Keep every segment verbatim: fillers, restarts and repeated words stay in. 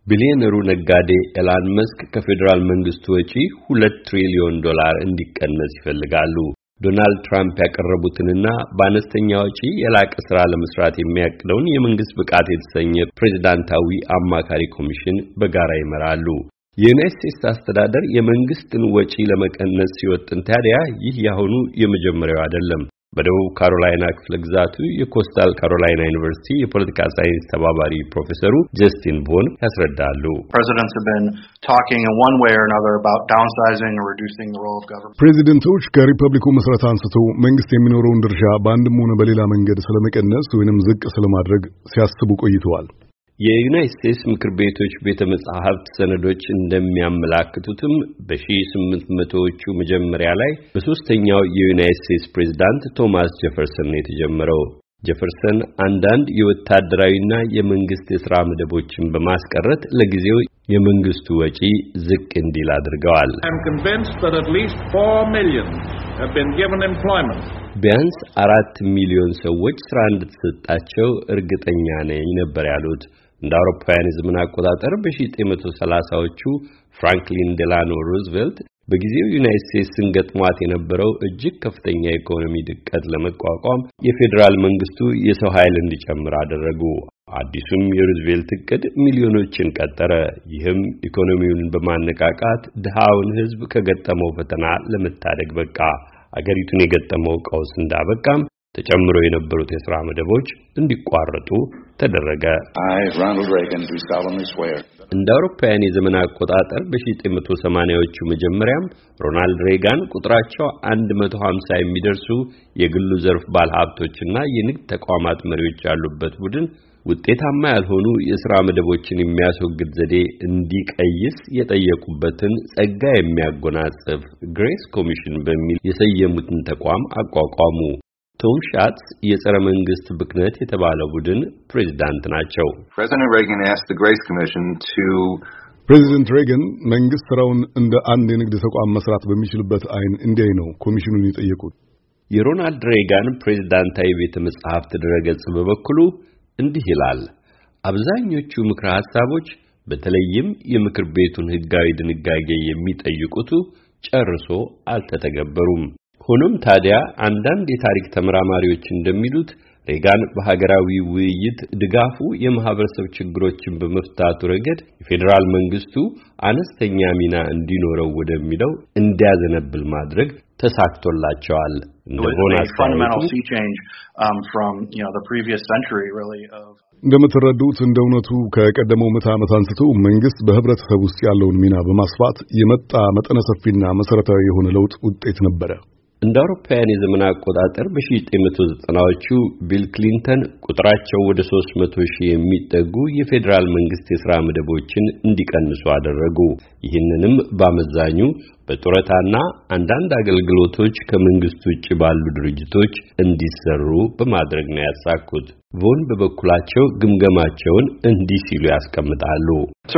ቢሊዮነሩ ነጋዴ ኤላን መስክ ከፌደራል መንግስቱ ወጪ ሁለት ትሪሊዮን ዶላር እንዲቀነስ ይፈልጋሉ። ዶናልድ ትራምፕ ያቀረቡትንና በአነስተኛ ወጪ የላቀ ስራ ለመስራት የሚያቅደውን የመንግስት ብቃት የተሰኘ ፕሬዝዳንታዊ አማካሪ ኮሚሽን በጋራ ይመራሉ። የዩናይትድ ስቴትስ አስተዳደር የመንግስትን ወጪ ለመቀነስ ሲወጥን ታዲያ ይህ ያሁኑ የመጀመሪያው አይደለም። በደቡብ ካሮላይና ክፍለ ግዛቱ የኮስታል ካሮላይና ዩኒቨርሲቲ የፖለቲካ ሳይንስ ተባባሪ ፕሮፌሰሩ ጀስቲን ቦን ያስረዳሉ። ፕሬዚደንቶች ከሪፐብሊኩ መስረት አንስቶ መንግስት የሚኖረውን ድርሻ በአንድም ሆነ በሌላ መንገድ ስለመቀነስ ወይንም ዝቅ ስለማድረግ ሲያስቡ ቆይተዋል። የዩናይትድ ስቴትስ ምክር ቤቶች ቤተ መጻሕፍት ሰነዶች እንደሚያመላክቱትም በ1800ዎቹ መጀመሪያ ላይ በሶስተኛው የዩናይትድ ስቴትስ ፕሬዝዳንት ቶማስ ጄፈርሰን ነው የተጀመረው። ጄፈርሰን አንዳንድ የወታደራዊና የመንግስት የሥራ መደቦችን በማስቀረት ለጊዜው የመንግስቱ ወጪ ዝቅ እንዲል አድርገዋል። ቢያንስ አራት ሚሊዮን ሰዎች ስራ እንድትሰጣቸው እርግጠኛ ነኝ ነበር ያሉት። እንደ አውሮፓውያን የዘመን አቆጣጠር በ1930ዎቹ ፍራንክሊን ዴላኖ ሩዝቬልት በጊዜው ዩናይትድ ስቴትስን ገጥሟት የነበረው እጅግ ከፍተኛ ኢኮኖሚ ድቀት ለመቋቋም የፌደራል መንግስቱ የሰው ኃይል እንዲጨምር አደረጉ። አዲሱም የሩዝቬልት እቅድ ሚሊዮኖችን ቀጠረ። ይህም ኢኮኖሚውን በማነቃቃት ድሃውን ህዝብ ከገጠመው ፈተና ለመታደግ በቃ። አገሪቱን የገጠመው ቀውስ እንዳበቃም ተጨምሮ የነበሩት የሥራ መደቦች እንዲቋረጡ ተደረገ። እንደ አውሮፓውያን የዘመን አቆጣጠር በ1980ዎቹ መጀመሪያም ሮናልድ ሬጋን ቁጥራቸው መቶ ሃምሳ የሚደርሱ የግሉ ዘርፍ ባለሀብቶችና የንግድ ተቋማት መሪዎች ያሉበት ቡድን ውጤታማ ያልሆኑ የሥራ መደቦችን የሚያስወግድ ዘዴ እንዲቀይስ የጠየቁበትን ጸጋ የሚያጎናጽፍ ግሬስ ኮሚሽን በሚል የሰየሙትን ተቋም አቋቋሙ። ቶም ሻትስ የጸረ መንግስት ብክነት የተባለው ቡድን ፕሬዝዳንት ናቸው። ፕሬዚደንት ሬገን asked the Grace Commission to ፕሬዚደንት ሬገን መንግስት ስራውን እንደ አንድ የንግድ ተቋም መስራት በሚችልበት አይን እንዲያይ ነው ኮሚሽኑን የጠየቁት። የሮናልድ ሬጋን ፕሬዝዳንታዊ ቤተ መጻሕፍት ድረገጽ በበኩሉ እንዲህ ይላል። አብዛኞቹ ምክረ ሐሳቦች በተለይም የምክር ቤቱን ህጋዊ ድንጋጌ የሚጠይቁት ጨርሶ አልተተገበሩም። ሆኖም ታዲያ አንዳንድ የታሪክ ተመራማሪዎች እንደሚሉት ሬጋን በሀገራዊ ውይይት ድጋፉ የማህበረሰብ ችግሮችን በመፍታቱ ረገድ የፌደራል መንግስቱ አነስተኛ ሚና እንዲኖረው ወደሚለው እንዲያዘነብል ማድረግ ተሳክቶላቸዋል። እንደምትረዱት እንደ እውነቱ ከቀደመው ምዕተ ዓመት አንስቶ መንግስት በህብረተሰብ ውስጥ ያለውን ሚና በማስፋት የመጣ መጠነ ሰፊና መሰረታዊ የሆነ ለውጥ ውጤት ነበረ። እንደ አውሮፓውያን የዘመን አቆጣጠር በ1990ዎቹ ቢል ክሊንተን ቁጥራቸው ወደ ሦስት መቶ ሺህ የሚጠጉ የፌደራል መንግስት የሥራ መደቦችን እንዲቀንሱ አደረጉ። ይህንንም በአመዛኙ በጡረታና አንዳንድ አገልግሎቶች ከመንግስት ውጭ ባሉ ድርጅቶች እንዲሰሩ በማድረግ ነው ያሳኩት። ቮን በበኩላቸው ግምገማቸውን እንዲህ ሲሉ ያስቀምጣሉ።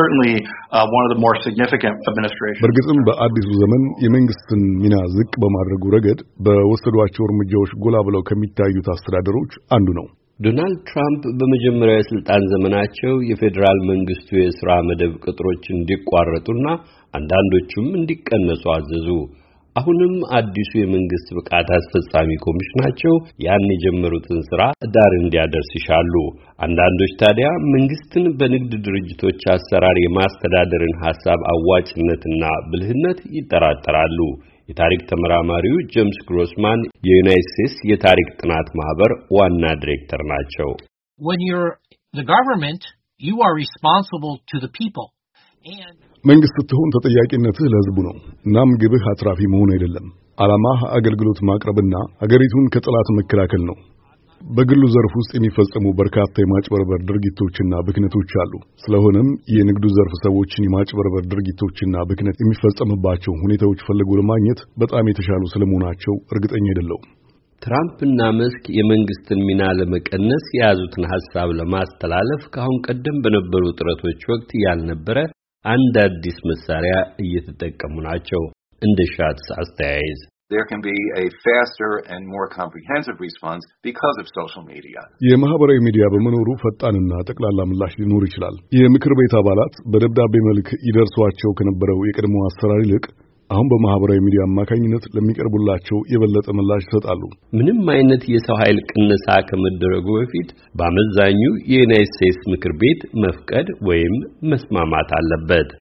በእርግጥም በአዲሱ ዘመን የመንግስትን ሚና ዝቅ በማድረጉ ረገድ በወሰዷቸው እርምጃዎች ጎላ ብለው ከሚታዩት አስተዳደሮች አንዱ ነው። ዶናልድ ትራምፕ በመጀመሪያው የስልጣን ዘመናቸው የፌደራል መንግስቱ የሥራ መደብ ቅጥሮች እንዲቋረጡና አንዳንዶቹም እንዲቀነሱ አዘዙ። አሁንም አዲሱ የመንግስት ብቃት አስፈጻሚ ኮሚሽናቸው ያን የጀመሩትን ሥራ ዳር እንዲያደርስ ይሻሉ። አንዳንዶች ታዲያ መንግስትን በንግድ ድርጅቶች አሰራር የማስተዳደርን ሐሳብ አዋጭነትና ብልህነት ይጠራጠራሉ። የታሪክ ተመራማሪው ጄምስ ግሮስማን የዩናይትድ ስቴትስ የታሪክ ጥናት ማህበር ዋና ዳይሬክተር ናቸው። When you're the government, you are responsible to the people. መንግስት ስትሆን ተጠያቂነትህ ለህዝቡ ነው። እናም ግብህ አትራፊ መሆን አይደለም። ዓላማህ አገልግሎት ማቅረብና ሀገሪቱን ከጠላት መከላከል ነው። በግሉ ዘርፍ ውስጥ የሚፈጸሙ በርካታ የማጭበርበር ድርጊቶችና ብክነቶች አሉ። ስለሆነም የንግዱ ዘርፍ ሰዎችን የማጭበርበር ድርጊቶችና ብክነት የሚፈጸምባቸው ሁኔታዎች ፈልጎ ለማግኘት በጣም የተሻሉ ስለመሆናቸው እርግጠኛ አይደለሁም። ትራምፕና መስክ የመንግስትን ሚና ለመቀነስ የያዙትን ሐሳብ ለማስተላለፍ ከአሁን ቀደም በነበሩ ጥረቶች ወቅት ያልነበረ አንድ አዲስ መሳሪያ እየተጠቀሙ ናቸው። እንደ ሻትስ አስተያየት there can be a faster and more comprehensive response because of social media. የማህበራዊ ሚዲያ በመኖሩ ፈጣንና ጠቅላላ ምላሽ ሊኖር ይችላል። የምክር ቤት አባላት በደብዳቤ መልክ ይደርሷቸው ከነበረው የቀድሞ አሰራር ይልቅ አሁን በማህበራዊ ሚዲያ አማካኝነት ለሚቀርቡላቸው የበለጠ ምላሽ ይሰጣሉ። ምንም አይነት የሰው ኃይል ቅነሳ ከመደረጉ በፊት በአመዛኙ የዩናይትድ ስቴትስ ምክር ቤት መፍቀድ ወይም መስማማት አለበት።